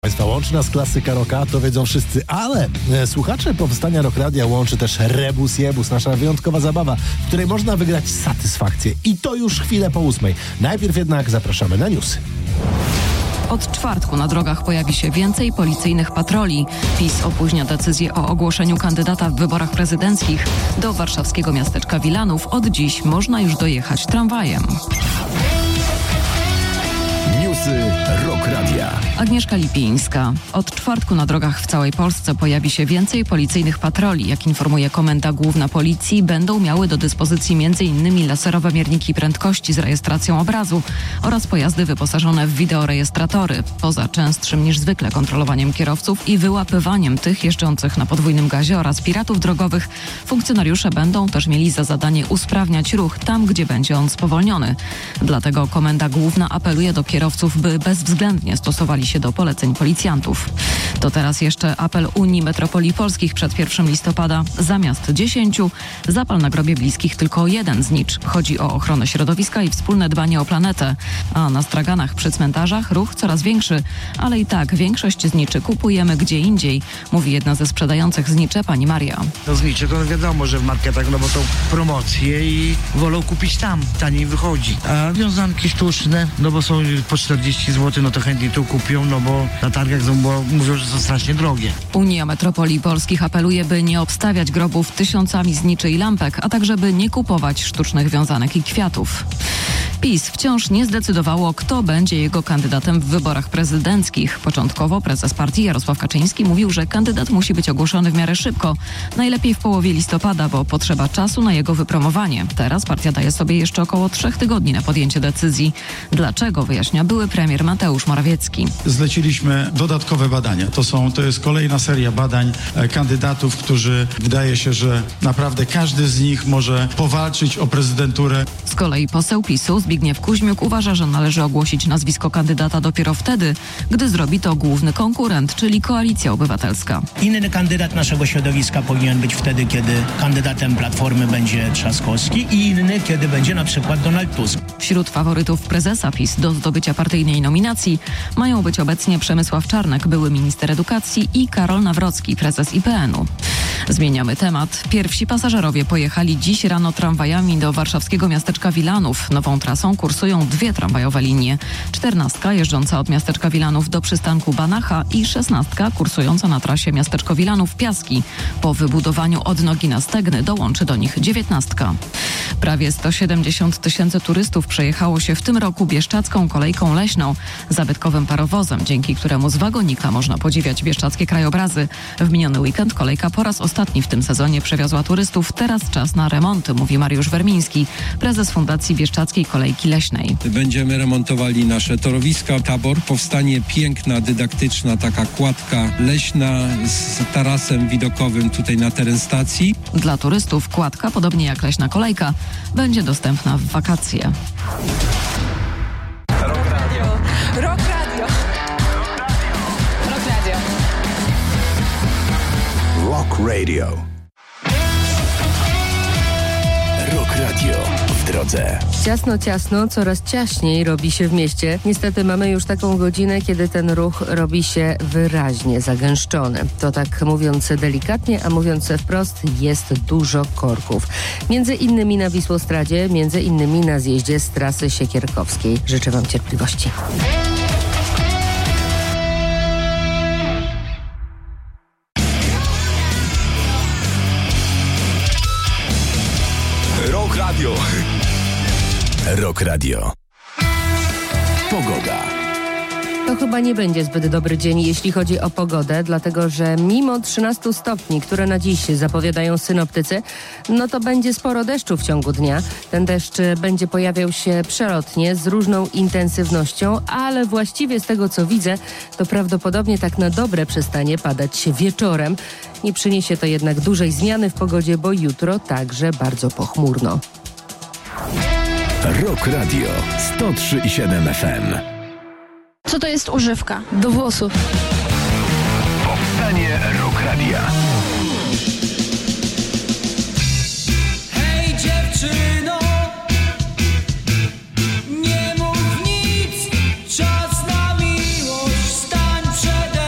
Państwa, łączy nas klasyka rocka, to wiedzą wszyscy, ale słuchacze powstania Rock Radia łączy też Rebus Jebus, nasza wyjątkowa zabawa, w której można wygrać satysfakcję. I to już chwilę po 8. Najpierw jednak zapraszamy na newsy. Od czwartku na drogach pojawi się więcej policyjnych patroli. PiS opóźnia decyzję o ogłoszeniu kandydata w wyborach prezydenckich. Do warszawskiego miasteczka Wilanów od dziś można już dojechać tramwajem. Newsy Rock Radia. Agnieszka Lipińska. Od czwartku na drogach w całej Polsce pojawi się więcej policyjnych patroli. Jak informuje Komenda Główna Policji, będą miały do dyspozycji m.in. laserowe mierniki prędkości z rejestracją obrazu oraz pojazdy wyposażone w wideorejestratory. Poza częstszym niż zwykle kontrolowaniem kierowców i wyłapywaniem tych jeżdżących na podwójnym gazie oraz piratów drogowych, funkcjonariusze będą też mieli za zadanie usprawniać ruch tam, gdzie będzie on spowolniony. Dlatego Komenda Główna apeluje do kierowców, by bezwzględnie stosowali się do poleceń policjantów. To teraz jeszcze apel Unii Metropolii Polskich przed 1 listopada. Zamiast 10 zapal na grobie bliskich tylko 1 znicz. Chodzi o ochronę środowiska i wspólne dbanie o planetę. A na straganach przy cmentarzach ruch coraz większy, ale i tak większość zniczy kupujemy gdzie indziej, mówi jedna ze sprzedających znicze, pani Maria. No znicze to wiadomo, że w marketach, no bo to promocje i wolą kupić tam, taniej wychodzi. A wiązanki sztuczne, no bo są po 40 zł, no to chętnie tu kupią, no bo na targach mówią, że są strasznie drogie. Unia Metropolii Polskich apeluje, by nie obstawiać grobów tysiącami zniczy i lampek, a także by nie kupować sztucznych wiązanek i kwiatów. PiS wciąż nie zdecydowało, kto będzie jego kandydatem w wyborach prezydenckich. Początkowo prezes partii Jarosław Kaczyński mówił, że kandydat musi być ogłoszony w miarę szybko, najlepiej w połowie listopada, bo potrzeba czasu na jego wypromowanie. Teraz partia daje sobie jeszcze około 3 tygodni na podjęcie decyzji. Dlaczego, wyjaśnia były premier Mateusz Morawiecki. Zleciliśmy dodatkowe badania. To jest kolejna seria badań kandydatów, którzy wydaje się, że naprawdę każdy z nich może powalczyć o prezydenturę. Z kolei poseł PiS-u Zbigniew Kuźmiuk uważa, że należy ogłosić nazwisko kandydata dopiero wtedy, gdy zrobi to główny konkurent, czyli Koalicja Obywatelska. Inny kandydat naszego środowiska powinien być wtedy, kiedy kandydatem Platformy będzie Trzaskowski i inny, kiedy będzie na przykład Donald Tusk. Wśród faworytów prezesa PiS do zdobycia partyjnej nominacji mają być obecnie Przemysław Czarnek, były minister edukacji, i Karol Nawrocki, prezes IPN-u. Zmieniamy temat. Pierwsi pasażerowie pojechali dziś rano tramwajami do warszawskiego miasteczka Wilanów. Nową trasą kursują 2 tramwajowe linie. 14 jeżdżąca od miasteczka Wilanów do przystanku Banacha i 16 kursująca na trasie miasteczko Wilanów-Piaski. Po wybudowaniu odnogi na Stegny dołączy do nich 19. Prawie 170 000 turystów przejechało się w tym roku bieszczacką kolejką leśną, zabytkowym parowozem, dzięki któremu z wagonika można podziwiać bieszczackie krajobrazy. W miniony weekend kolejka po raz ostatni w tym sezonie przewiozła turystów. Teraz czas na remonty, mówi Mariusz Wermiński, prezes Fundacji Bieszczackiej Kolejki Leśnej. Będziemy remontowali nasze torowiska, tabor. Powstanie piękna, dydaktyczna taka kładka leśna z tarasem widokowym tutaj na teren stacji. Dla turystów kładka, podobnie jak leśna kolejka, będzie dostępna w wakacje. Rock Radio. Rock Radio. Rock Radio. Rock Radio. Rock Radio w drodze. Ciasno, coraz ciaśniej robi się w mieście. Niestety mamy już taką godzinę, kiedy ten ruch robi się wyraźnie zagęszczony. To tak mówiąc delikatnie, a mówiąc wprost, jest dużo korków. Między innymi na Wisłostradzie, między innymi na zjeździe z trasy Siekierkowskiej. Życzę Wam cierpliwości. Rock Radio. Rock Radio. Pogoda. To chyba nie będzie zbyt dobry dzień, jeśli chodzi o pogodę, dlatego że mimo 13 stopni, które na dziś zapowiadają synoptycy, no to będzie sporo deszczu w ciągu dnia. Ten deszcz będzie pojawiał się przelotnie, z różną intensywnością, ale właściwie z tego co widzę, to prawdopodobnie tak na dobre przestanie padać wieczorem. Nie przyniesie to jednak dużej zmiany w pogodzie, bo jutro także bardzo pochmurno. Rock Radio 103,7 FM. Co to jest używka? Do włosów. Powstanie Rock Radia. Hej dziewczyno, nie mów nic, czas na miłość, stań przede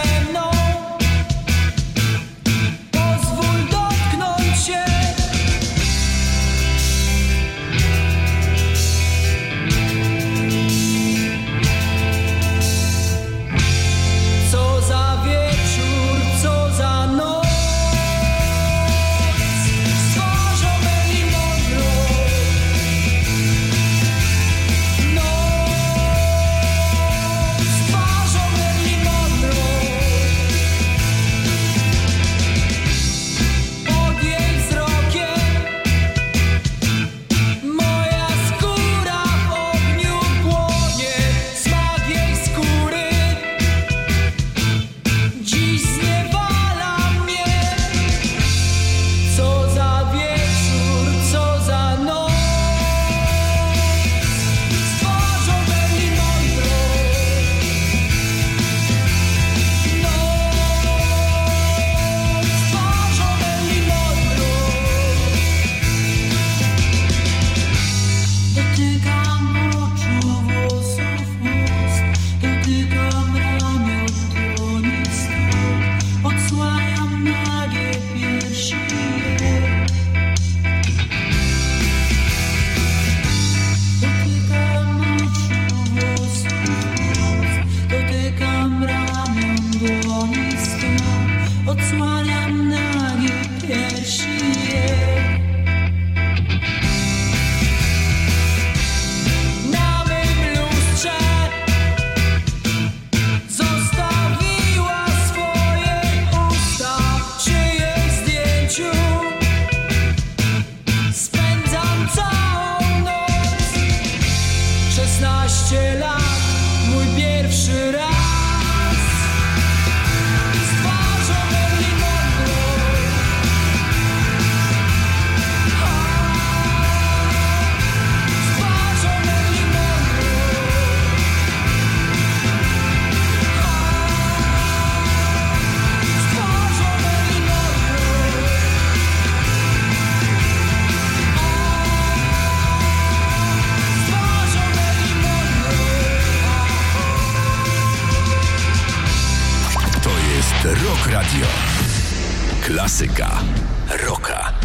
odsłaniam nagie piersi jej. Na mym lustrze zostawiła swoje usta, przy jej zdjęciu spędzam całą noc. 16 lat, mój pierwszy raz. Rock Radio. Klasyka rocka.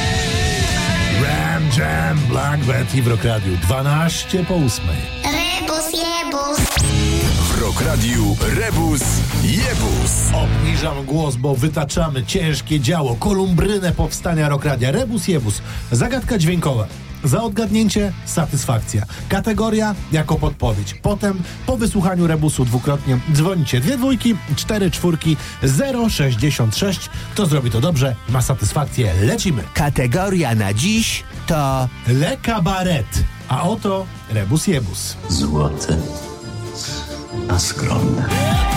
Black Betty w Rock Radiu 12 po 8. Rebus, jebus. W Rock Radiu Rebus Jebus. Obniżam głos, bo wytaczamy ciężkie działo, kolumbrynę powstania Rock Radia. Rebus Jebus. Zagadka dźwiękowa. Za odgadnięcie satysfakcja. Kategoria jako podpowiedź. Potem po wysłuchaniu rebusu dwukrotnie dzwonicie 2 dwójki, 4 czwórki, 066. Kto zrobi to dobrze, ma satysfakcję. Lecimy. Kategoria na dziś to Le Cabaret. A oto Rebus Jebus. Złoty, a skromne.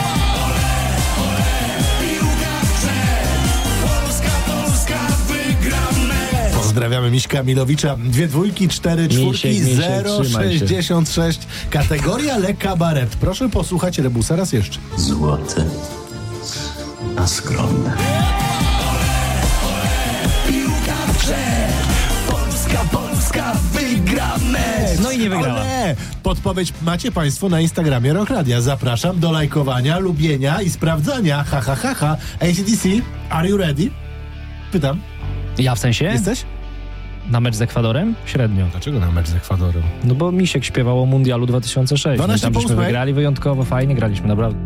Pozdrawiamy Miśka Milowicza. 2 dwójki, 4 czwórki, 066. Kategoria Le Cabaret. Proszę posłuchać rebusa raz jeszcze. Złoty, a skromne. Polska wygra mecz! No i nie wygrała. Ale podpowiedź macie Państwo na Instagramie Rock Radia. Zapraszam do lajkowania, lubienia i sprawdzania. Ha, ha, ha, ha. AC/DC, are you ready? Pytam. Ja w sensie? Jesteś? Na mecz z Ekwadorem? Średnio. Dlaczego na mecz z Ekwadorem? No bo Misiek śpiewał o Mundialu 2006. 12 Tam żeśmy wygrali wyjątkowo, fajnie graliśmy, naprawdę.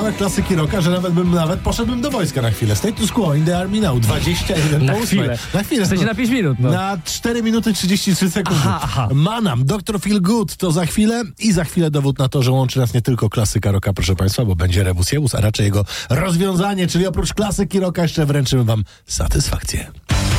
ramach klasyki rocka, że nawet poszedłbym do wojska na chwilę. Status quo in the army now. 21 na po 8. chwilę. Na chwilę. W sensie na 5 minut. No. Na 4 minuty 33 sekundy. Aha. Manam, Dr. Feel Good to za chwilę i za chwilę dowód na to, że łączy nas nie tylko klasyka rocka, proszę państwa, bo będzie rebus jebus, a raczej jego rozwiązanie, czyli oprócz klasyki rocka jeszcze wręczymy wam satysfakcję.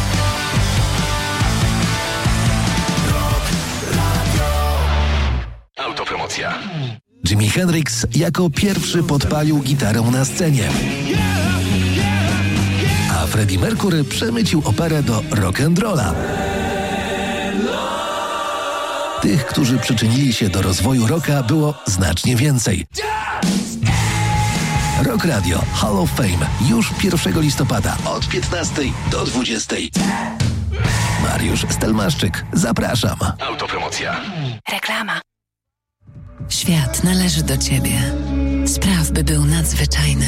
Autopromocja. Jimi Hendrix jako pierwszy podpalił gitarę na scenie. A Freddie Mercury przemycił operę do rock'n'rolla. Tych, którzy przyczynili się do rozwoju rocka, było znacznie więcej. Rock Radio Hall of Fame już 1 listopada od 15 do 20. Mariusz Stelmaszczyk, zapraszam. Autopromocja. Reklama. Świat należy do Ciebie. Spraw, by był nadzwyczajny.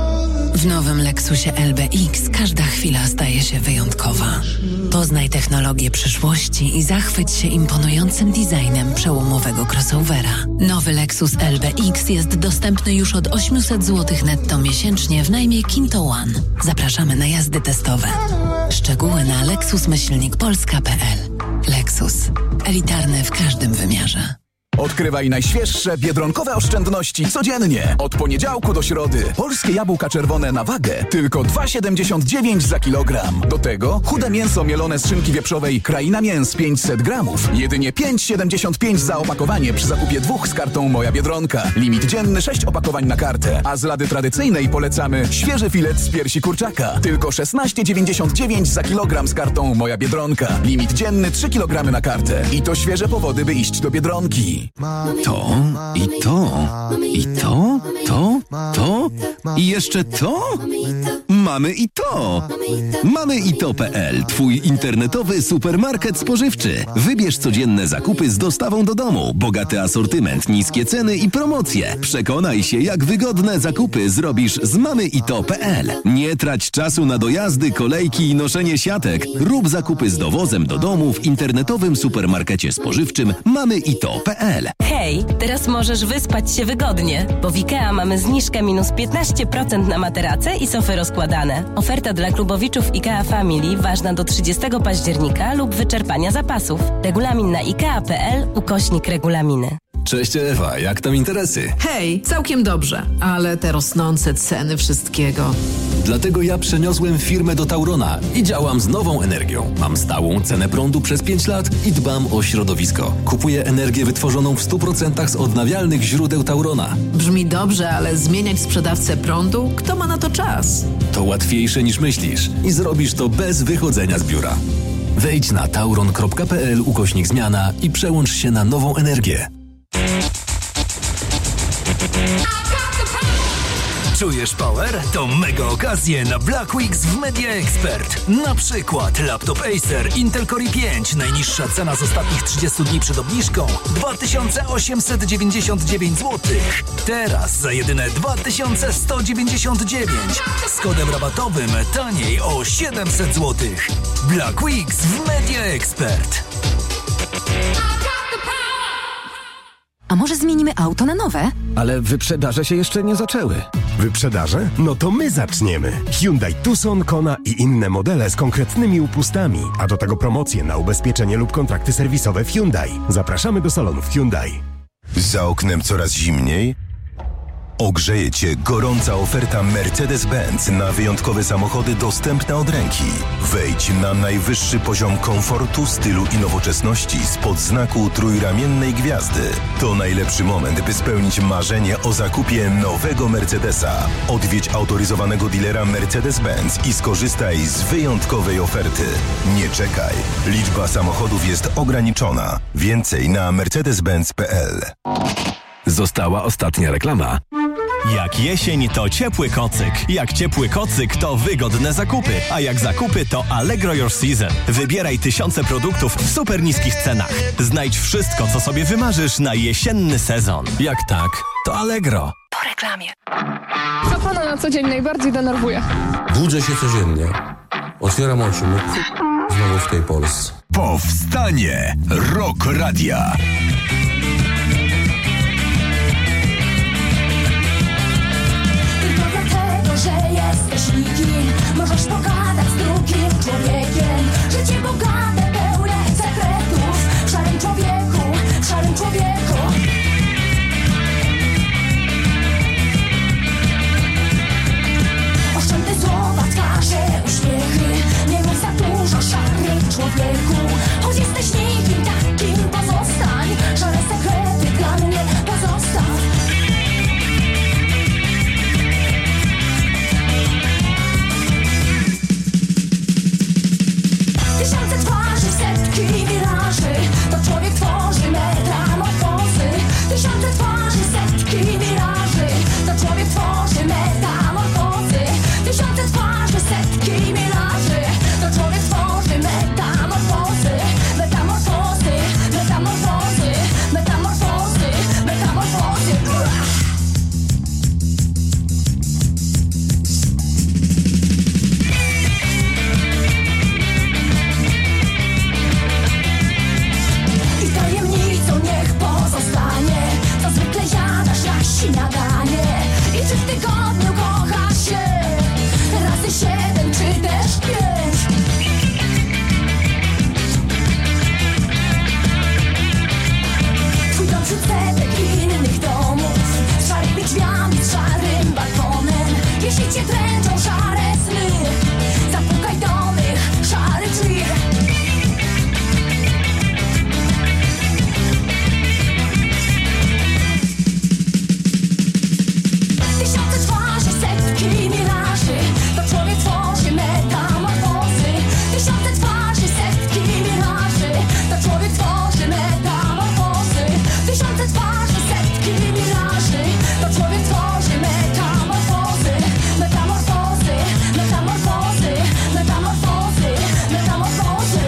W nowym Lexusie LBX każda chwila staje się wyjątkowa. Poznaj technologię przyszłości i zachwyć się imponującym designem przełomowego crossovera. Nowy Lexus LBX jest dostępny już od 800 zł netto miesięcznie w najmie Kinto One. Zapraszamy na jazdy testowe. Szczegóły na lexus-polska.pl. Lexus. Elitarny w każdym wymiarze. Odkrywaj najświeższe biedronkowe oszczędności codziennie. Od poniedziałku do środy. Polskie jabłka czerwone na wagę tylko 2,79 za kilogram. Do tego chude mięso mielone z szynki wieprzowej Kraina Mięs 500 gramów. Jedynie 5,75 za opakowanie przy zakupie 2 z kartą Moja Biedronka. Limit dzienny 6 opakowań na kartę. A z lady tradycyjnej polecamy świeży filet z piersi kurczaka. Tylko 16,99 za kilogram z kartą Moja Biedronka. Limit dzienny 3 kg na kartę. I to świeże powody, by iść do Biedronki. To i to, i to, to i jeszcze to? Mamy i to! Mamy i to.pl, twój internetowy supermarket spożywczy. Wybierz codzienne zakupy z dostawą do domu, bogaty asortyment, niskie ceny i promocje. Przekonaj się, jak wygodne zakupy zrobisz z Mamy i to.pl. Nie trać czasu na dojazdy, kolejki i noszenie siatek. Rób zakupy z dowozem do domu w internetowym supermarkecie spożywczym Mamy i to.pl. Hej, teraz możesz wyspać się wygodnie, bo w IKEA mamy zniżkę minus 15% na materace i sofy rozkładane. Oferta dla klubowiczów IKEA Family ważna do 30 października lub wyczerpania zapasów. Regulamin na ikea.pl/regulaminy. Cześć Ewa, jak tam interesy? Hej, całkiem dobrze, ale te rosnące ceny wszystkiego. Dlatego ja przeniosłem firmę do Taurona i działam z nową energią. Mam stałą cenę prądu przez 5 lat i dbam o środowisko. Kupuję energię wytworzoną w 100% z odnawialnych źródeł Taurona. Brzmi dobrze, ale zmieniać sprzedawcę prądu? Kto ma na to czas? To łatwiejsze niż myślisz i zrobisz to bez wychodzenia z biura. Wejdź na tauron.pl/zmiana i przełącz się na nową energię. Czujesz power? To mega okazje na Black Weeks w Media Expert. Na przykład laptop Acer Intel Core i5. Najniższa cena z ostatnich 30 dni przed obniżką 2899 zł. Teraz za jedyne 2199. Z kodem rabatowym taniej o 700 zł. Black Weeks w Media Expert. A może zmienimy auto na nowe? Ale wyprzedaże się jeszcze nie zaczęły. Wyprzedaże? No to my zaczniemy. Hyundai Tucson, Kona i inne modele z konkretnymi upustami, a do tego promocje na ubezpieczenie lub kontrakty serwisowe w Hyundai. Zapraszamy do salonów Hyundai. Za oknem coraz zimniej? Ogrzeje Cię gorąca oferta Mercedes-Benz na wyjątkowe samochody dostępne od ręki. Wejdź na najwyższy poziom komfortu, stylu i nowoczesności spod znaku trójramiennej gwiazdy. To najlepszy moment, by spełnić marzenie o zakupie nowego Mercedesa. Odwiedź autoryzowanego dealera Mercedes-Benz i skorzystaj z wyjątkowej oferty. Nie czekaj. Liczba samochodów jest ograniczona. Więcej na mercedes-benz.pl. Została ostatnia reklama. Jak jesień, to ciepły kocyk. Jak ciepły kocyk, to wygodne zakupy. A jak zakupy, to Allegro Your Season. Wybieraj tysiące produktów w super niskich cenach. Znajdź wszystko, co sobie wymarzysz na jesienny sezon. Jak tak, to Allegro. Po reklamie. Co pana na co dzień najbardziej denerwuje? Budzę się codziennie. Otwieram oczy. Znowu w tej Polsce. Powstanie Rock Radia. jesteś nikim, możesz pogadać z drugim człowiekiem. Życie bogate, pełne sekretów, w szarym człowieku, w szarym człowieku. Oszczędne słowa, twarze, uśmiechy, nie mów za dużo, szary człowieku. Choć jesteś nikim, takim pozostań, szare sekrety dla mnie pozostaw. Tysiące twarzy, setki wiraży, to człowiek tworzy metamorfozy. Tysiące twarzy, setki wiraży, to człowiek tworzy metamorfozy. Tysiące twarzy, setki wiraży, to człowiek tworzy metamorfozy. Metamorfozy, metamorfozy, metamorfozy, metamorfozy. I tajemnicą niech pozostanie, co zwykle jadasz na śniadanie. I czy w tygodniu kochasz się razy 7 czy też 5? Twój dom wśród setek innych domów, z szarymi drzwiami, z szarym balkonem. Jeśli cię dręczą szare sny, zapukaj do mych szarych drzwi. Tysiące twarzy, setki miraży, to człowiek tworzy metamorfozy. Tysiące twarzy, setki miraży, to człowiek tworzy metamorfozy. Tysiące twarzy, setki miraży, to człowiek tworzy metamorfozy. Metamorfozy, metamorfozy, metamorfozy, metamorfozy.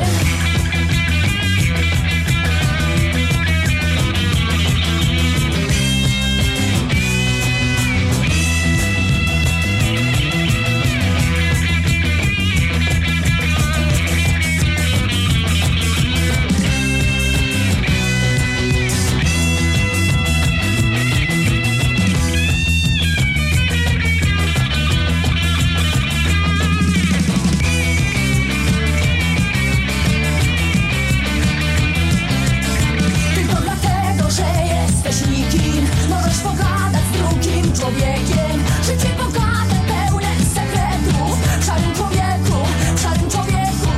Tylko dlatego, że jesteś nikim, możesz pogadać z drugim człowiekiem. Życie bogate, pełne sekretów, w szarym człowieku, w szarym człowieku.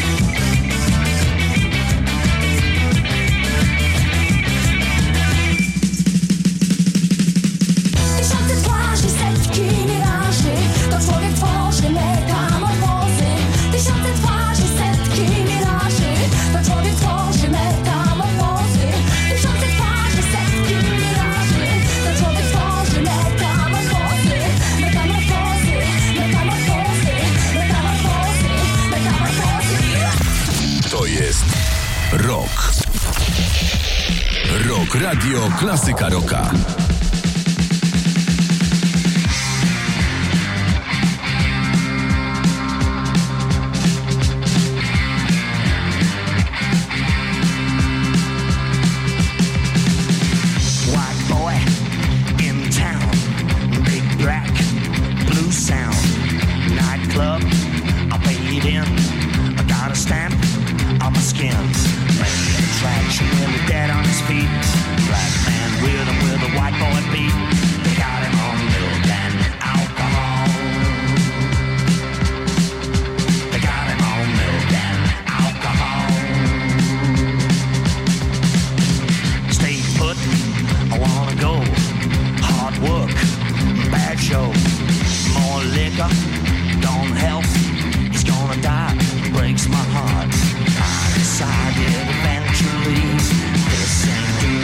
Tysiące twarzy, setki miraży, to człowiek tworzy metamorfozy. Tysiące twarzy, setki miraży, to człowiek tworzy metamorfozy. Tysiące twarzy, setki miraży, to człowiek tworzy metamorfozy. Metamorfozy, metamorfozy, metamorfozy, metamorfozy. To jest rok. Rock Radio Klasyka Rocka. White boy in town, big black, blue sound, nightclub, I paid in, I got a stamp on my skin, main attraction, really dead on his feet, black man with a white boy beat, they got him on milk and alcohol, they got him on milk and alcohol, stay put, I wanna go. Hard work, bad show. More liquor, don't help. He's gonna die, breaks my heart. I decided eventually this ain't the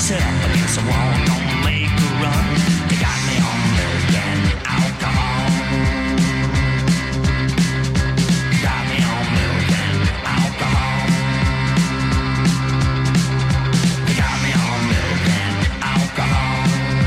sit up against the wall, don't make a run. They got me on milk and alcohol. Got me on milk and alcohol. They got me on milk and alcohol.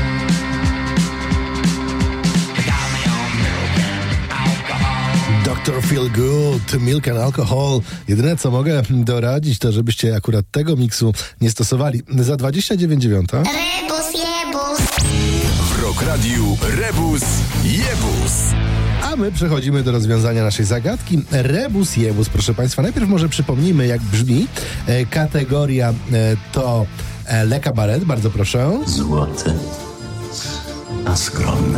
They got me on milk and alcohol. Dr. Feel Good, Milk and Alcohol. Jedyne co mogę doradzić, to żebyście akurat tego miksu nie stosowali. Za 29,9. Rebus jebus. W Rock Radiu Rebus Jebus. A my przechodzimy do rozwiązania naszej zagadki. Rebus jebus, proszę Państwa. Najpierw może przypomnijmy, jak brzmi. Kategoria to Le Cabaret. Bardzo proszę. Złote, a skromne.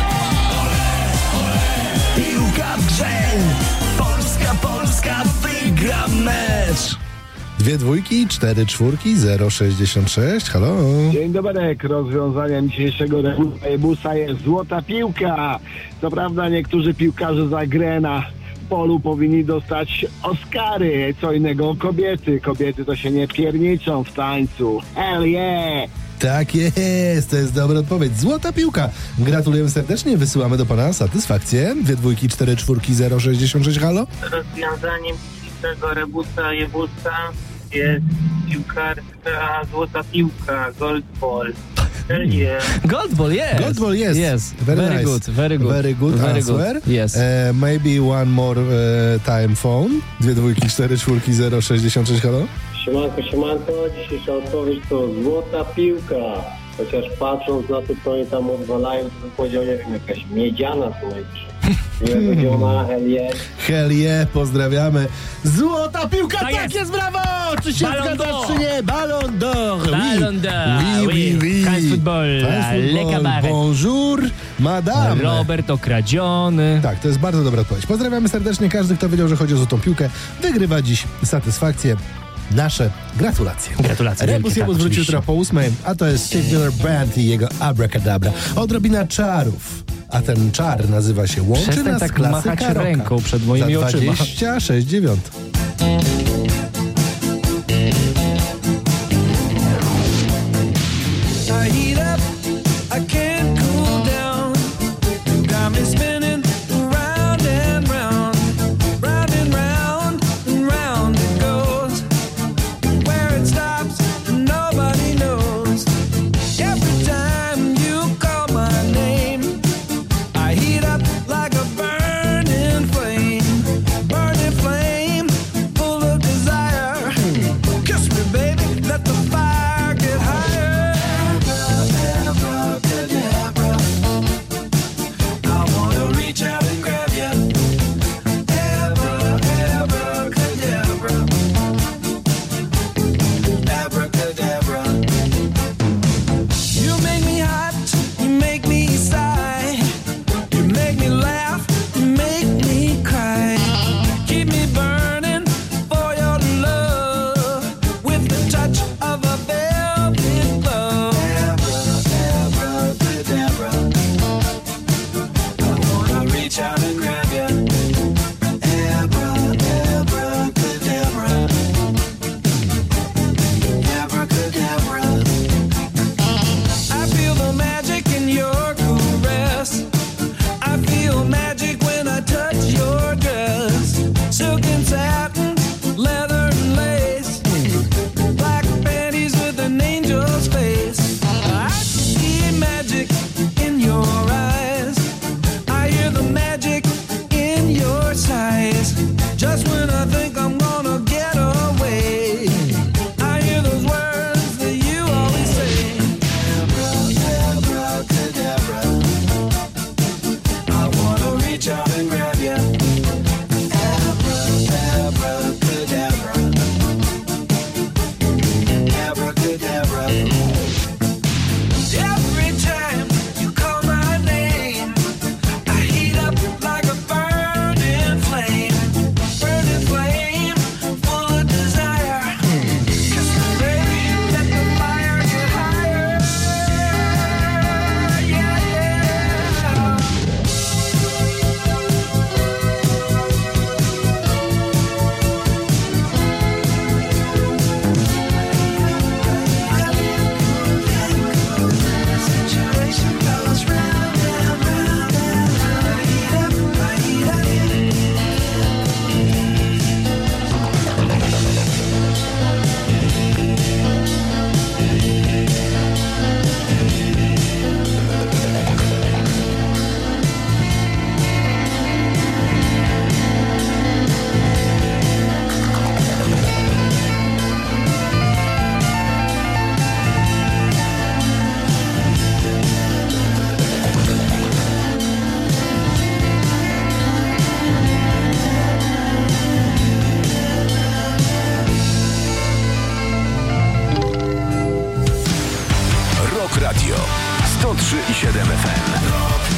Piłka w grze! Polska wygra mecz! 2 dwójki, 4 czwórki, 0,66. Halo. Dzień dobry. Rozwiązaniem dzisiejszego rebusa jest złota piłka. Co prawda niektórzy piłkarze za grę na polu powinni dostać Oscary. Co innego kobiety. Kobiety to się nie pierniczą w tańcu. Hell yeah! Tak jest, to jest dobra odpowiedź. Złota piłka. Gratulujemy serdecznie, wysyłamy do Pana satysfakcję. 2 dwójki, 4 czwórki, 0,66. Halo. Rozwiązaniem dzisiejszego rebusa jebusa jest piłkarska złota piłka, gold ball. Gold ball, yes. Gold ball, yes. Yes. Very Very nice. good, very good. Very good Very answer. good. Yes. Maybe one more time phone. 2 dwójki, 4 czwórki, 0,66. Halo. Siemanko, dzisiejsza odpowiedź to złota piłka. Chociaż patrząc na to, co oni tam odwalają, to bym powiedział, nie wiem, jakaś miedziana co najwyżej. Miłego dziona, hell yeah. Hell yeah, pozdrawiamy. Złota piłka, Tak jest, brawo! Czy się Ballon zgadzasz, d'Or. czy nie? Ballon d'Or. Ballon d'Or, oui. France Football, Le Cabaret. Bonjour, madame. Robert okradziony. Tak, to jest bardzo dobra odpowiedź. Pozdrawiamy serdecznie. Każdy, kto wiedział, że chodzi o złotą piłkę, wygrywa dziś satysfakcję. Nasze gratulacje. Gratulacje. Rebus Jebus wróci jutro po 8, a to jest Steve Miller Band i jego Abracadabra. Odrobina czarów. A ten czar nazywa się Łączy Przestań nas tak klasyka machać rocka. ręką przed moimi Za oczyma. 26,9. I heat up, I can't cool down. Got me spinning round and round, round and round and round it goes. Where it stops, nobody knows. Every time you call my name, I heat up like a burning flame, full of desire. Rock Radio 103,7 FM.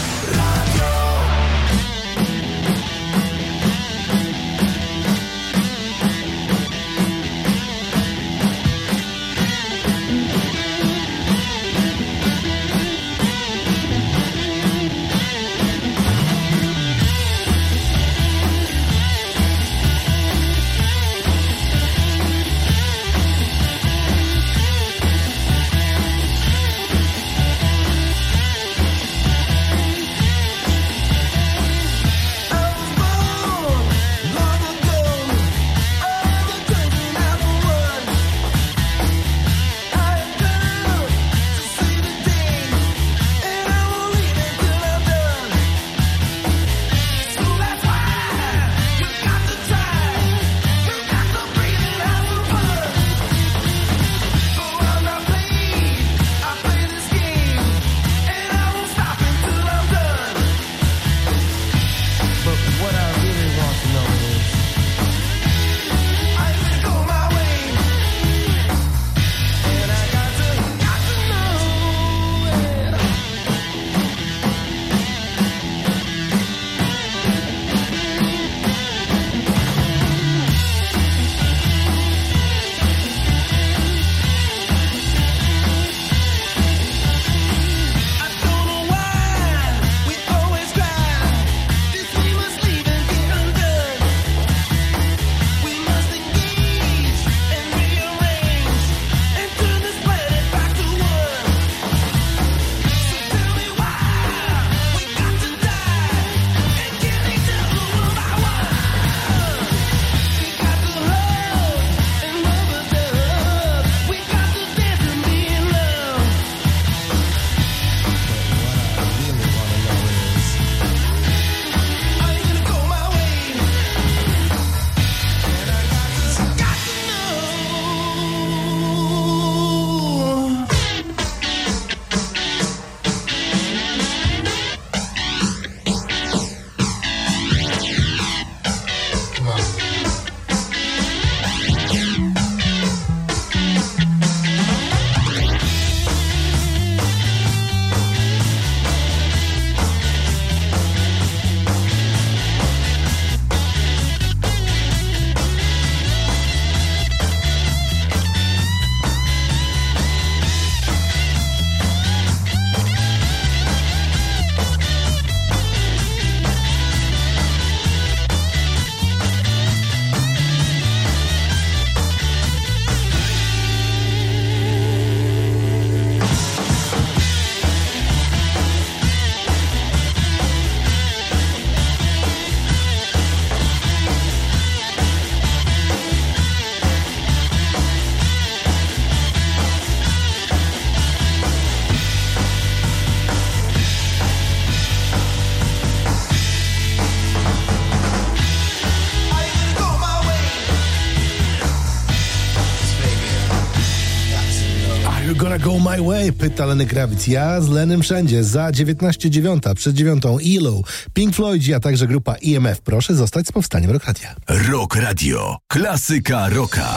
Gonna Go My Way, pyta Lenny Kravitz. Ja z Lenym wszędzie, za 19:09, przed 9:00 ELO, Pink Floyd, a także grupa EMF. Proszę zostać z powstaniem Rock Radia. Rock Radio, klasyka rocka.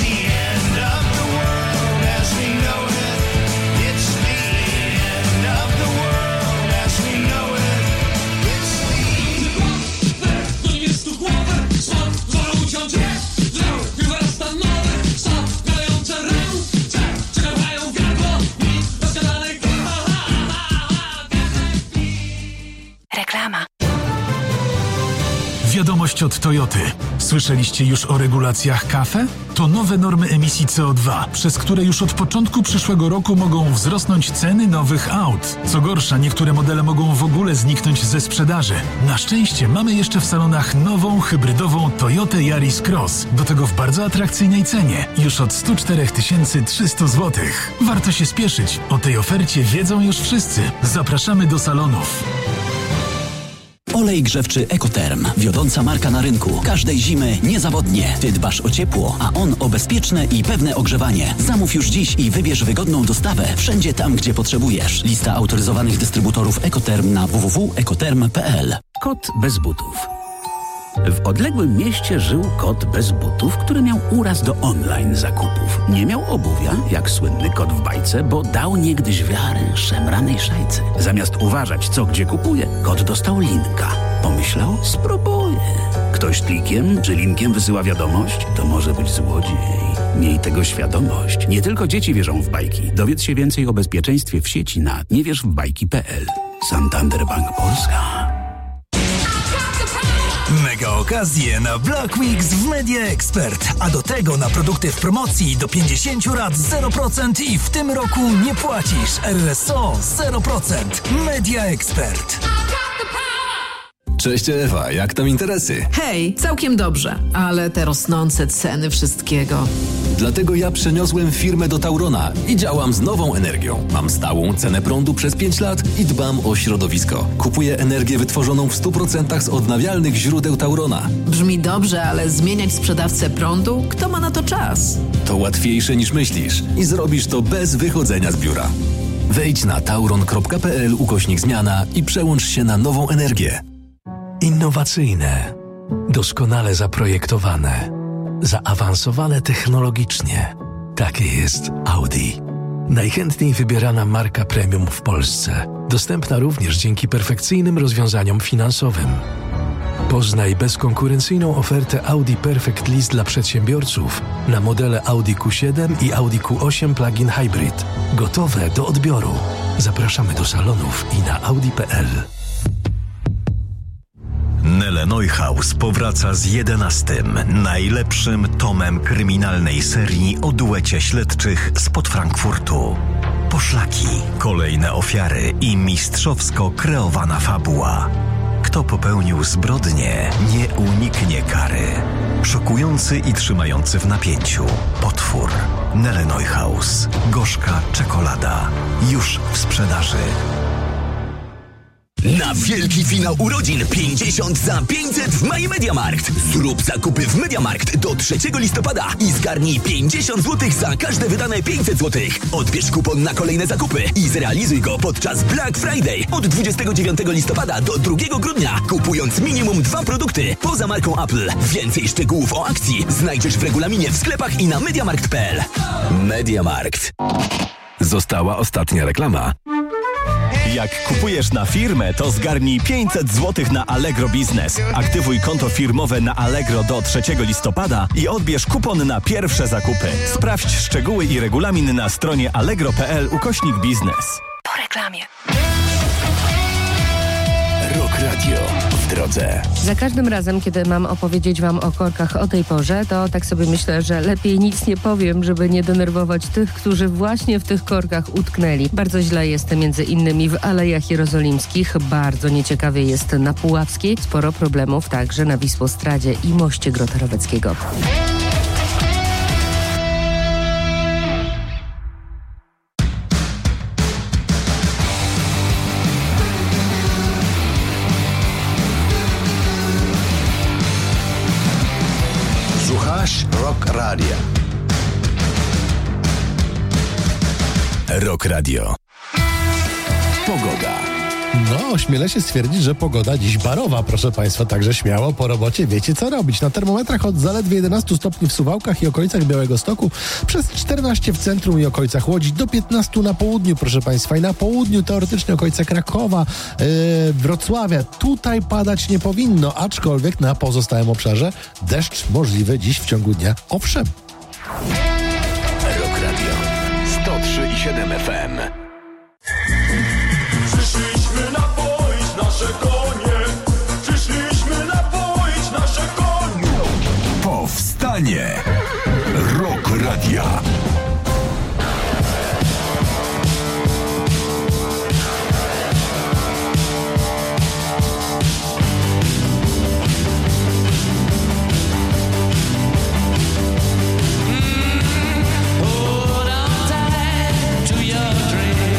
Reklama. Wiadomość od Toyoty. Słyszeliście już o regulacjach CAFE? To nowe normy emisji CO2, przez które już od początku przyszłego roku mogą wzrosnąć ceny nowych aut. Co gorsza, niektóre modele mogą w ogóle zniknąć ze sprzedaży. Na szczęście mamy jeszcze w salonach nową, hybrydową Toyotę Yaris Cross. Do tego w bardzo atrakcyjnej cenie. Już od 104 300 zł. Warto się spieszyć. O tej ofercie wiedzą już wszyscy. Zapraszamy do salonów. Olej grzewczy Ekoterm. Wiodąca marka na rynku. Każdej zimy niezawodnie. Ty dbasz o ciepło, a on o bezpieczne i pewne ogrzewanie. Zamów już dziś i wybierz wygodną dostawę wszędzie tam, gdzie potrzebujesz. Lista autoryzowanych dystrybutorów Ekoterm na www.ekoterm.pl. Kot bez butów. W odległym mieście żył kot bez butów, który miał uraz do online zakupów. Nie miał obuwia, jak słynny kot w bajce, bo dał niegdyś wiarę szemranej szajce. Zamiast uważać, co gdzie kupuje, kot dostał linka. Pomyślał, spróbuję. Ktoś klikiem czy linkiem wysyła wiadomość, to może być złodziej. Miej tego świadomość. Nie tylko dzieci wierzą w bajki. Dowiedz się więcej o bezpieczeństwie w sieci na niewierzwbajki.pl. Santander Bank Polska. Mega okazje na Black Weeks w Media Expert. A do tego na produkty w promocji do 50 rat 0% i w tym roku nie płacisz. RSO 0%. Media Expert. Cześć Ewa, jak tam interesy? Hej, całkiem dobrze, ale te rosnące ceny wszystkiego. Dlatego ja przeniosłem firmę do Taurona i działam z nową energią. Mam stałą cenę prądu przez 5 lat i dbam o środowisko. Kupuję energię wytworzoną w 100% z odnawialnych źródeł Taurona. Brzmi dobrze, ale zmieniać sprzedawcę prądu? Kto ma na to czas? To łatwiejsze niż myślisz i zrobisz to bez wychodzenia z biura. Wejdź na tauron.pl/zmiana i przełącz się na nową energię. Innowacyjne, doskonale zaprojektowane, zaawansowane technologicznie. Takie jest Audi. Najchętniej wybierana marka premium w Polsce. Dostępna również dzięki perfekcyjnym rozwiązaniom finansowym. Poznaj bezkonkurencyjną ofertę Audi Perfect Lease dla przedsiębiorców na modele Audi Q7 i Audi Q8 Plug-in Hybrid. Gotowe do odbioru. Zapraszamy do salonów i na audi.pl. Nele Neuhaus powraca z 11. najlepszym tomem kryminalnej serii o duecie śledczych spod Frankfurtu. Poszlaki, kolejne ofiary i mistrzowsko kreowana fabuła. Kto popełnił zbrodnię, nie uniknie kary. Szokujący i trzymający w napięciu potwór. Nele Neuhaus. Gorzka czekolada. Już w sprzedaży. Na wielki finał urodzin 50 za 500 w My Mediamarkt. Zrób zakupy w Mediamarkt do 3 listopada i zgarnij 50 zł za każde wydane 500 zł. Odbierz kupon na kolejne zakupy i zrealizuj go podczas Black Friday od 29 listopada do 2 grudnia, kupując minimum 2 produkty poza marką Apple. Więcej szczegółów o akcji znajdziesz w regulaminie w sklepach i na mediamarkt.pl. Mediamarkt. Została ostatnia reklama. Jak kupujesz na firmę, to zgarnij 500 zł na Allegro Biznes. Aktywuj konto firmowe na Allegro do 3 listopada i odbierz kupon na pierwsze zakupy. Sprawdź szczegóły i regulamin na stronie allegro.pl/biznes. Po reklamie. Rock Radio w drodze. Za każdym razem, kiedy mam opowiedzieć wam o korkach o tej porze, to tak sobie myślę, że lepiej nic nie powiem, żeby nie denerwować tych, którzy właśnie w tych korkach utknęli. Bardzo źle jest między innymi w Alejach Jerozolimskich, bardzo nieciekawie jest na Puławskiej, sporo problemów także na Wisłostradzie i moście Grota Roweckiego. Słuchasz Rock Radio. Rock Radio. Pogoda. No, śmielę się stwierdzić, że pogoda dziś barowa, proszę Państwa, także śmiało po robocie wiecie co robić. Na termometrach od zaledwie 11 stopni w Suwałkach i okolicach Białegostoku, przez 14 w centrum i okolicach Łodzi, do 15 na południu, proszę Państwa, i na południu teoretycznie okolice Krakowa, Wrocławia. Tutaj padać nie powinno, aczkolwiek na pozostałym obszarze deszcz możliwy dziś w ciągu dnia. Owszem. Rock Radio 103,7 FM. Przyszliśmy napoić nasze konie. Przyszliśmy napoić nasze konie. Powstanie Rock Radia. Hold on tight to your dream.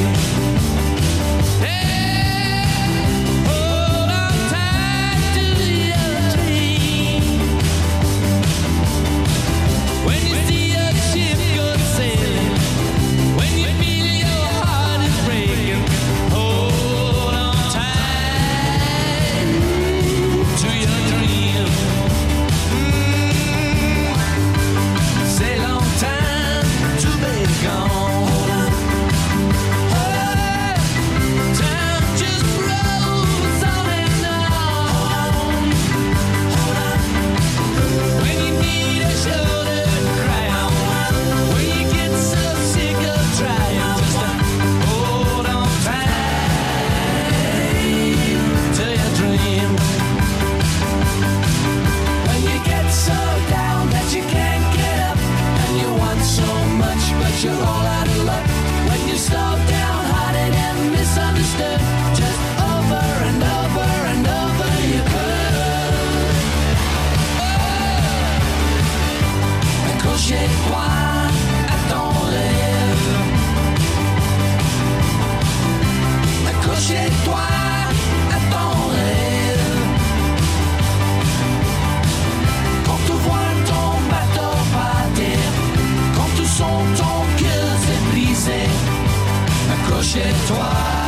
chez toi.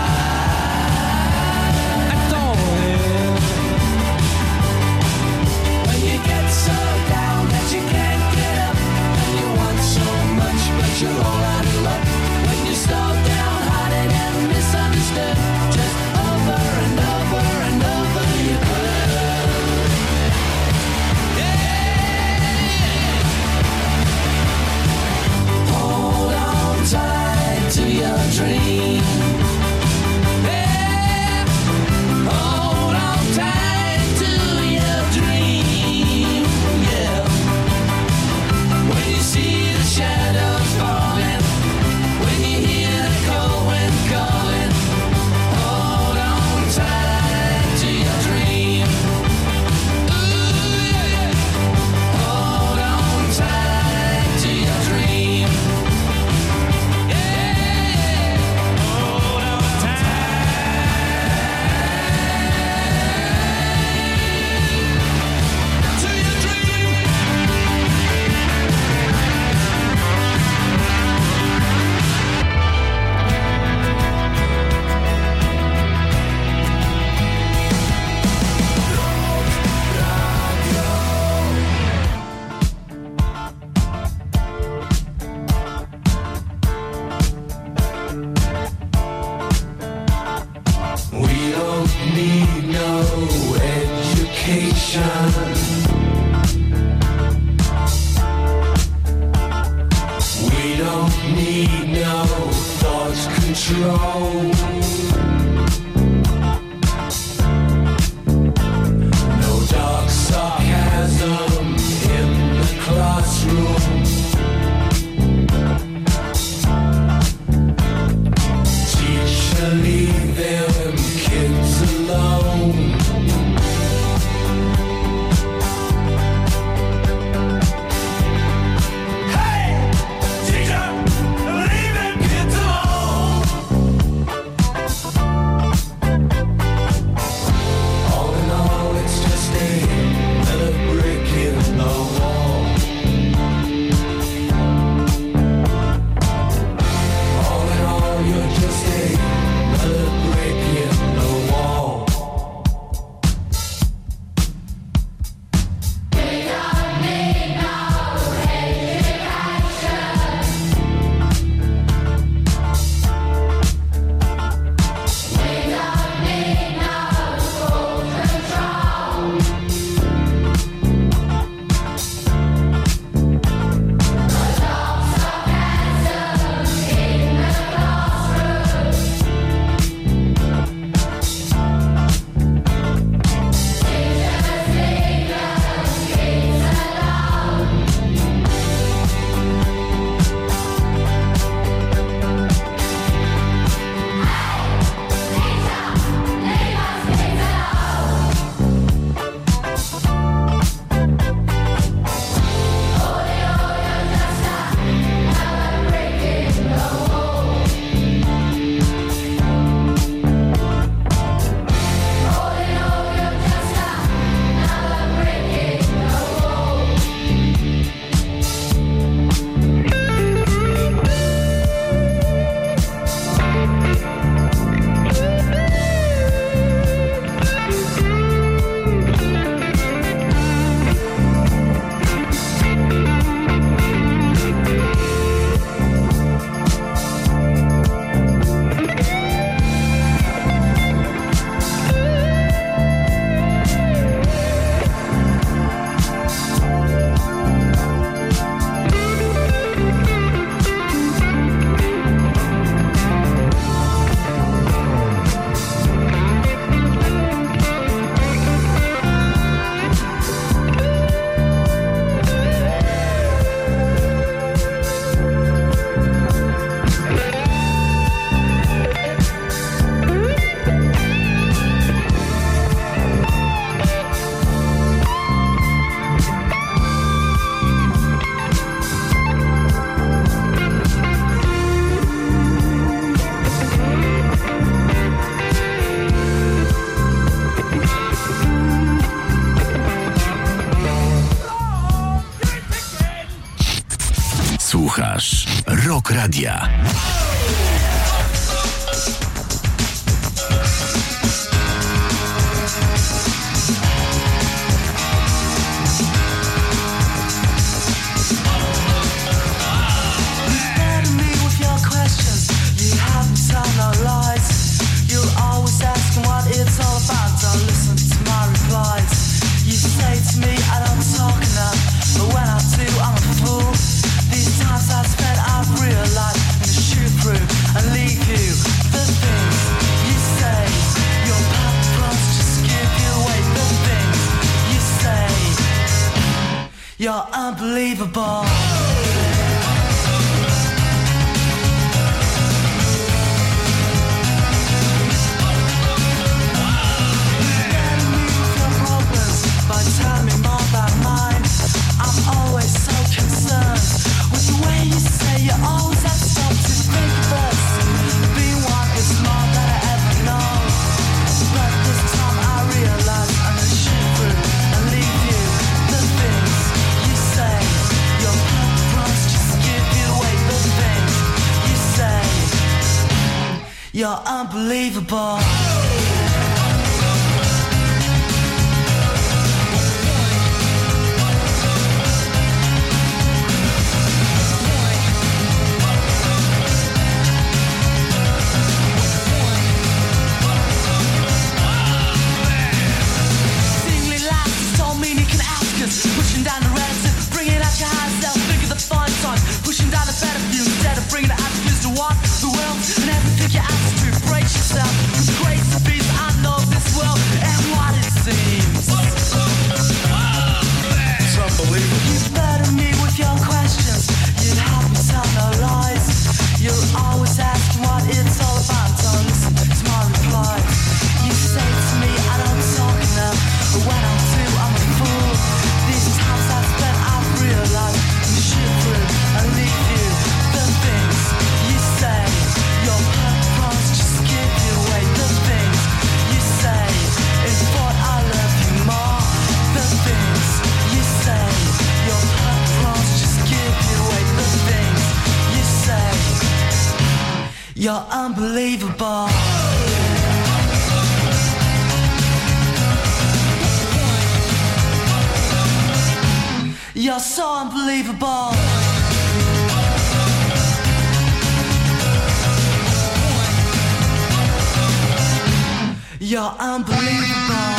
When you get so down that you can't get up, and you want so much but you're all out of luck. When you're slow downhearted and misunderstood, just over and over and over you could. Yeah. Hold on tight to your dream. Yeah. Hold on tight to your dream. Yeah. When you see the shadows falling, when you hear the cold wind calling, hold on tight to your dream. Ooh, yeah. Hold on tight to your dream. Yeah. Hold on tight to your dream. We don't need no education. We don't need no thought control. No dark sarcasm in the classroom. Teacher, leave them kids alone. Hey, teacher, leave them kids alone. All in all, it's just another brick in the wall. All in all, you're just another brick in the wall. We don't need no education. We don't need no school control. No dark sarcasm in the classroom. Teachers, leave them kids alone. Słuchasz Rock Radia. unbelievable. Tell me more about mine. I'm always so concerned with the way you say you always have to stop to think first. Being one is more than I ever know. But this time I realize I'm gonna shoot through and leave you. The things you say, your purpose just give you away. The things you say, you're unbelievable. Pushing down the relative, bringing out your higher self. Think of the fun times, pushing down the better view instead of bringing the attitudes to what the world and everything your attitude. Brace yourself, cause grace and peace, I know this world and what it seems. It's unbelievable. You better me with your questions. You'd help me tell no lies. You'll always ask what it's all about. Don't listen to my replies. You say to me I don't talk enough, but when I do I'm a fool. These times I've spent, I've realized you shoot through and leave you. The things you say, your purpose just give you away. The things you say is what I love you more. The things you say, your purpose just give you away. The things you say, you're unbelievable. You're so unbelievable. You're unbelievable.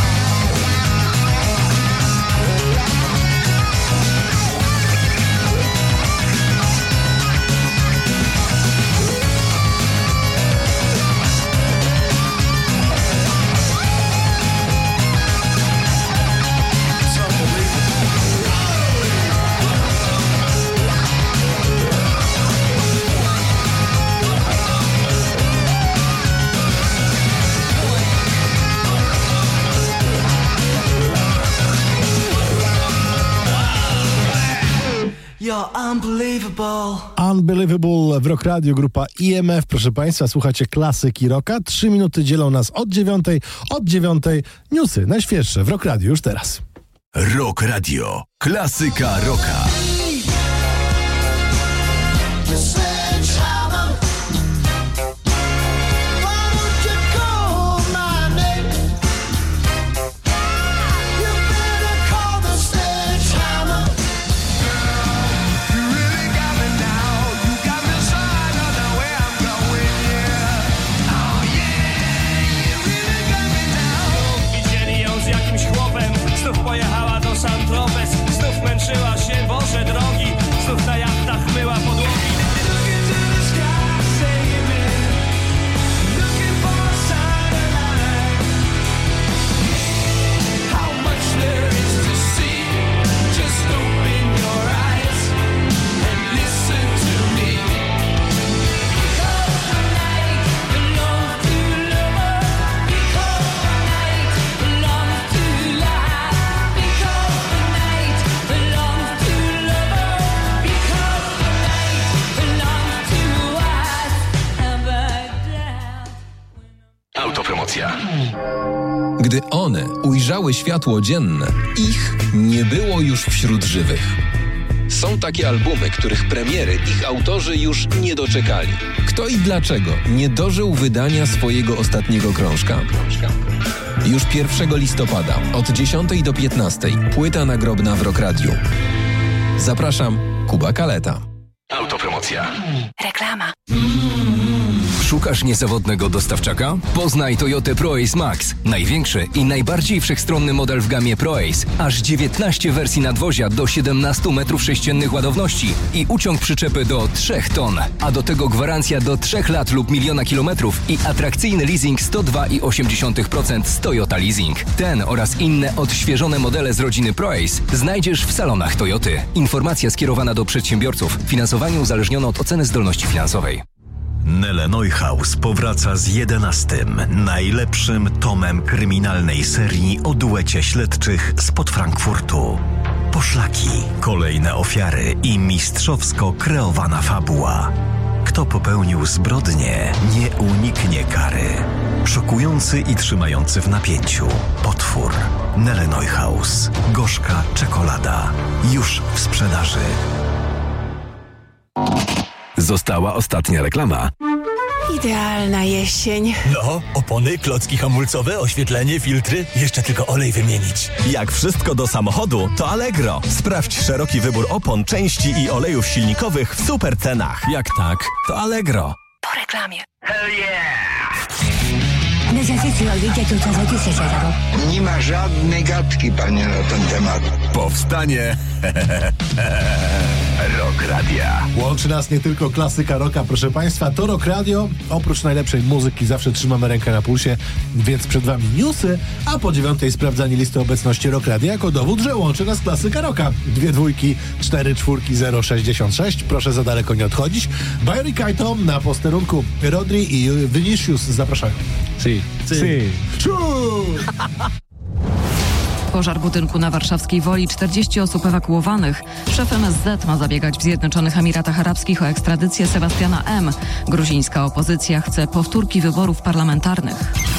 You're unbelievable. Unbelievable w Rock Radio, grupa IMF. Proszę Państwa, słuchacie klasyki rocka. 3 minuty dzielą nas od 9. Od 9 newsy najświeższe w Rock Radio już teraz. Rock Radio. Klasyka rocka. Pojechała do Saint-Tropez, znów męczyła się, Boże drogi, znów na jachtach myła podłogi. Autopromocja. Gdy one ujrzały światło dzienne, ich nie było już wśród żywych. Są takie albumy, których premiery ich autorzy już nie doczekali. Kto i dlaczego nie dożył wydania swojego ostatniego krążka? Już 1 listopada od 10 do 15 płyta nagrobna w Rock Radiu. Zapraszam, Kuba Kaleta. Autopromocja. Reklama. Szukasz niezawodnego dostawczaka? Poznaj Toyotę ProAce Max. Największy i najbardziej wszechstronny model w gamie ProAce. Aż 19 wersji nadwozia do 17 m3 ładowności i uciąg przyczepy do 3 ton. A do tego gwarancja do 3 lat lub 1 000 000 kilometrów i atrakcyjny leasing 102,8% z Toyota Leasing. Ten oraz inne odświeżone modele z rodziny ProAce znajdziesz w salonach Toyoty. Informacja skierowana do przedsiębiorców. Finansowanie uzależnione od oceny zdolności finansowej. Nele Neuhaus powraca z 11. najlepszym tomem kryminalnej serii o duecie śledczych spod Frankfurtu. Poszlaki, kolejne ofiary i mistrzowsko kreowana fabuła. Kto popełnił zbrodnię, nie uniknie kary. Szokujący i trzymający w napięciu potwór. Nele Neuhaus. Gorzka czekolada. Już w sprzedaży. Została ostatnia reklama. Idealna jesień. No, opony, klocki hamulcowe, oświetlenie, filtry. Jeszcze tylko olej wymienić. Jak wszystko do samochodu, to Allegro. Sprawdź szeroki wybór opon, części i olejów silnikowych w super cenach. Jak tak, to Allegro. Po reklamie. Hell yeah! Nie ma żadnej gadki, panie, na ten temat. Powstanie Rock Radia. Łączy nas nie tylko klasyka rocka, proszę Państwa, to Rock Radio. Oprócz najlepszej muzyki zawsze trzymamy rękę na pulsie, więc przed Wami newsy, a po 9 sprawdzanie listy obecności Rock Radia jako dowód, że łączy nas klasyka rocka. 2 dwójki, 4 czwórki, 066. Proszę za daleko nie odchodzić. Barry Kaito na posterunku. Rodri i Vinicius zapraszają. Si. Pożar budynku na warszawskiej Woli, 40 osób ewakuowanych. Szef MSZ ma zabiegać w Zjednoczonych Emiratach Arabskich o ekstradycję Sebastiana M. Gruzińska opozycja chce powtórki wyborów parlamentarnych.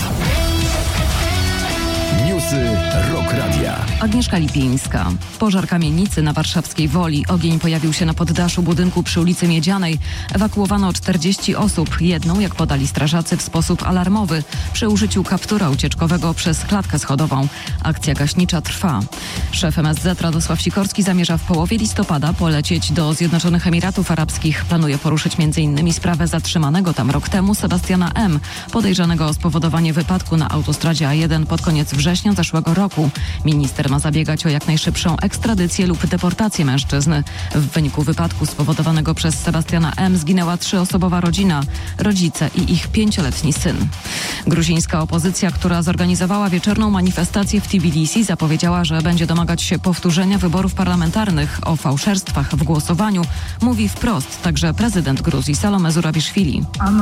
Newsy Rock Radia. Agnieszka Lipińska. Pożar kamienicy na warszawskiej Woli. Ogień pojawił się na poddaszu budynku przy ulicy Miedzianej. Ewakuowano 40 osób. Jedną, jak podali strażacy, w sposób alarmowy przy użyciu kaptura ucieczkowego przez klatkę schodową. Akcja gaśnicza trwa. Szef MSZ Radosław Sikorski zamierza w połowie listopada polecieć do Zjednoczonych Emiratów Arabskich. Planuje poruszyć m.in. sprawę zatrzymanego tam rok temu Sebastiana M., podejrzanego o spowodowanie wypadku na autostradzie A1 pod koniec września zeszłego roku. Minister ma zabiegać o jak najszybszą ekstradycję lub deportację mężczyzny. W wyniku wypadku spowodowanego przez Sebastiana M. zginęła 3-osobowa rodzina, rodzice i ich 5-letni syn. Gruzińska opozycja, która zorganizowała wieczorną manifestację w Tbilisi, zapowiedziała, że będzie domagać się powtórzenia wyborów parlamentarnych. O fałszerstwach w głosowaniu mówi wprost także prezydent Gruzji Salome Zurabiszwili.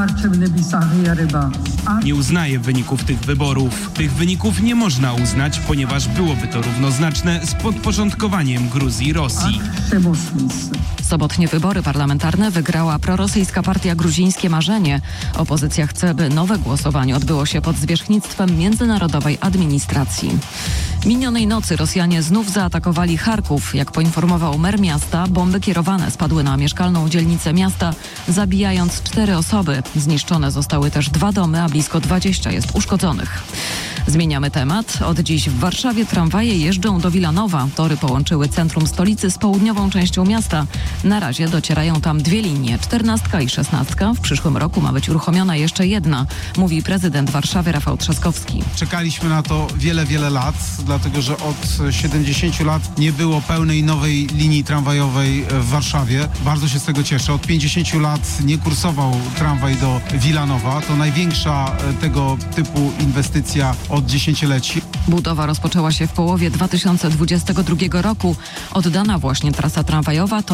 Nie uznaję wyników tych wyborów. Tych wyników nie można uznać, ponieważ byłoby to równoznaczne z podporządkowaniem Gruzji Rosji. Sobotnie wybory parlamentarne wygrała prorosyjska partia Gruzińskie Marzenie. Opozycja chce, by nowe głosowanie odbyło się pod zwierzchnictwem międzynarodowej administracji. Minionej nocy Rosjanie znów zaatakowali Charków. Jak poinformował mer miasta, bomby kierowane spadły na mieszkalną dzielnicę miasta, zabijając 4 osoby. Zniszczone zostały też 2 domy, a blisko 20 jest uszkodzonych. Zmieniamy temat. Od dziś w Warszawie tramwaje jeżdżą do Wilanowa. Tory połączyły centrum stolicy z południową częścią miasta. Na razie docierają tam 2 linie, 14 i 16. W przyszłym roku ma być uruchomiona jeszcze 1, mówi prezydent Warszawy Rafał Trzaskowski. Czekaliśmy na to wiele lat, dlatego że od 70 lat nie było pełnej nowej linii tramwajowej w Warszawie. Bardzo się z tego cieszę. Od 50 lat nie kursował tramwaj do Wilanowa. To największa tego typu inwestycja od dziesięcioleci. Budowa rozpoczęła się w połowie 2022 roku. Oddana właśnie trasa tramwajowa to